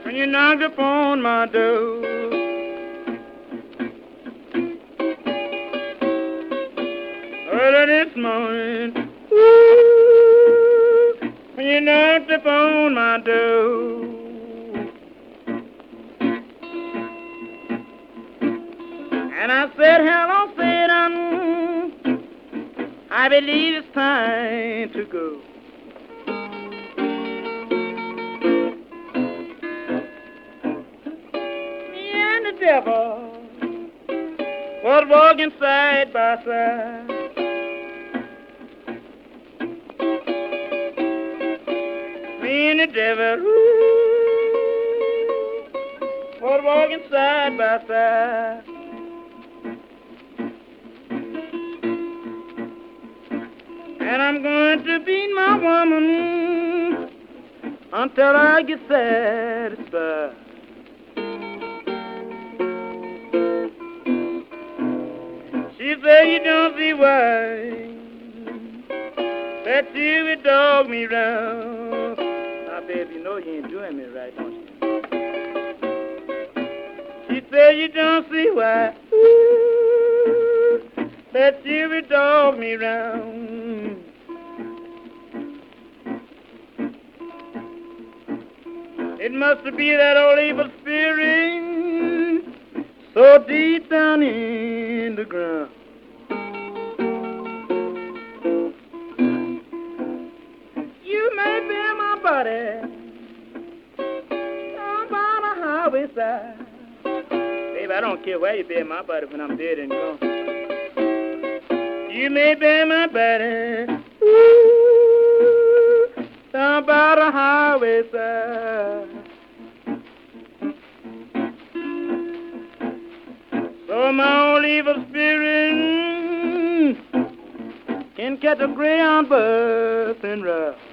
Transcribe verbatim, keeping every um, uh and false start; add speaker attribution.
Speaker 1: when you knocked upon my door. Early this morning, ooh, when you knocked upon my door. And I said, hello, Satan, I believe it's time to go. Me and the devil was walking side by side. Me and the devil, ooh, was walking side by side. And I'm going to beat my woman until I get satisfied. She said, you don't see why that you would dog me round. Now, baby, you know you ain't doing me right, don't you? She said, you don't see why ooh, that you would dog me round. It must be that old evil spirit so deep down in the ground. You may be my body down by the highway side. Baby, I don't care where you bury my body when I'm dead and gone. You may bury my body ooh, down by the highway side. So my old evil spirit can catch a greyhound bus and ride.